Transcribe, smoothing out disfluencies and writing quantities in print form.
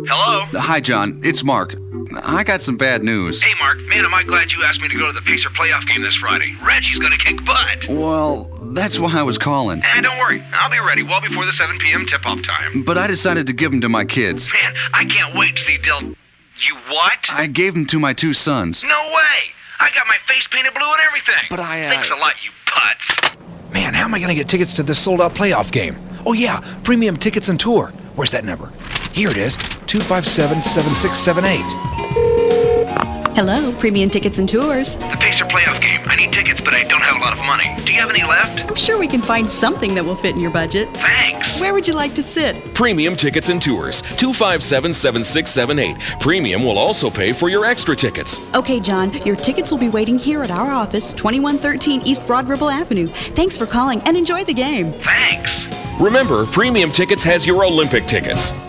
Hello? Hi, John. It's Mark. I got some bad news. Hey, Mark. Man, am I glad you asked me to go to the Pacer playoff game this Friday. Reggie's gonna kick butt. Well, that's why I was calling. Don't worry. I'll be ready well before the 7 p.m. tip-off time. But I decided to give them to my kids. Man, I can't wait to see You what? I gave them to my 2 sons. No way! I got my face painted blue and everything. But Thanks a lot, you putz. Man, how am I going to get tickets to this sold-out playoff game? Oh, yeah, Premium Tickets and Tour. Where's that number? Here it is, 257-7678. Hello, Premium Tickets and Tours. The Pacer playoff game. I need tickets, but I don't have a lot of money. Do you have any left? I'm sure we can find something that will fit in your budget. Thanks. Where would you like to sit? Premium Tickets and Tours, 257-7678. Premium will also pay for your extra tickets. Okay, John, your tickets will be waiting here at our office, 2113 East Broad Ripple Avenue. Thanks for calling and enjoy the game. Thanks. Remember, Premium Tickets has your Olympic tickets.